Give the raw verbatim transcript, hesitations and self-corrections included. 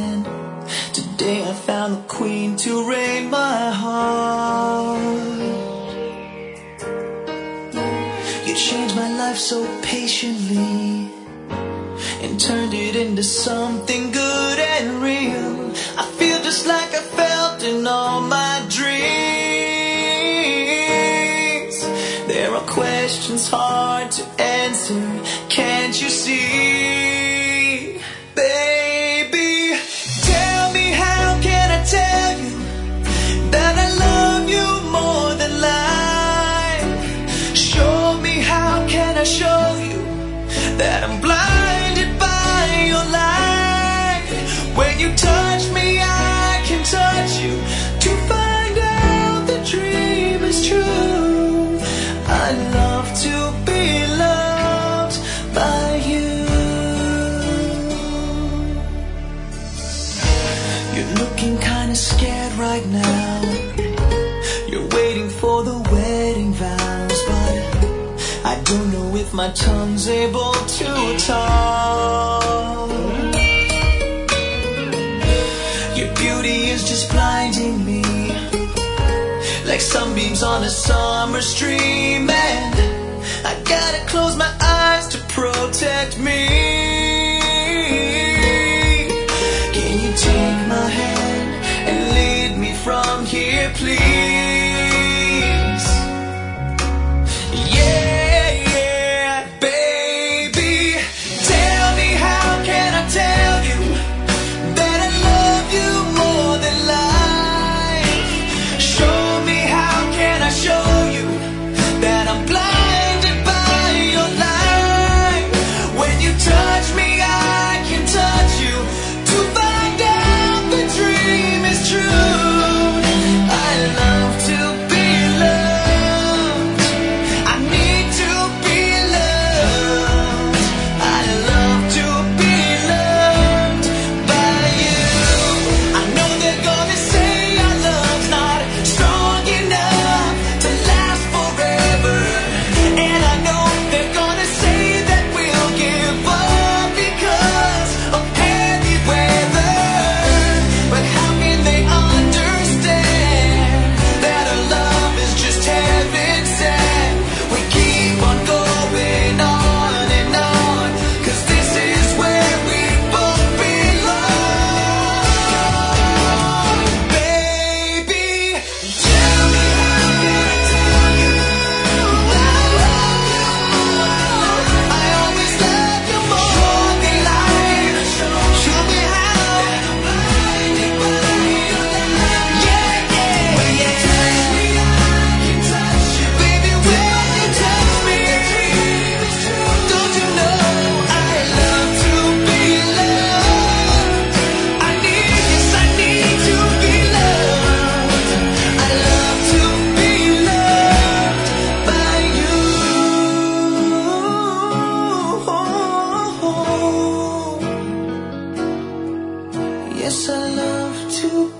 land. Today I found the queen to reign my heart. You changed my life so patiently and turned it into something good and real. I feel just like I felt in all my dreams. There are questions hard to answer, can't you see? Baby, tell me, how can I tell you that I love you more than life? Show me, how can I show you that I'm blinded by your light? When you touch me, I can touch you to find out the dream is true. I love to be loved by you. You're looking kinda scared right now. You're waiting for the wedding vows, but I don't know if my tongue's able to talk. Your beauty is just blinding me, like sunbeams on a summer stream, and I gotta close my eyes to protect me. Can you take my hand and lead me from here, please? Yeah, yeah, baby, tell me, how can I tell you that I love you more than life? Show me, how can I show you that I'm blinded by your light? When you touch me, I can touch you to find out the dream is true. I love to be loved. I need to be loved. I love to be loved by you. I know they're gonna say our love's not strong enough to last forever, and I know they're gonna say that we'll give up because of heavy weather. But how can they understand that our love is just heaven sent? We keep on going on and on, 'cause this is where we both belong. Baby, tell me, how can I tell you that I love you more? I always love you more than life. Show me how that I'm blinded by your light. Yeah, yeah, when you touch me, I can touch you. Baby, when you touch me, don't you know I love to be loved? I need, yes, I need to be loved. I love to be loved by you. Yes, I love to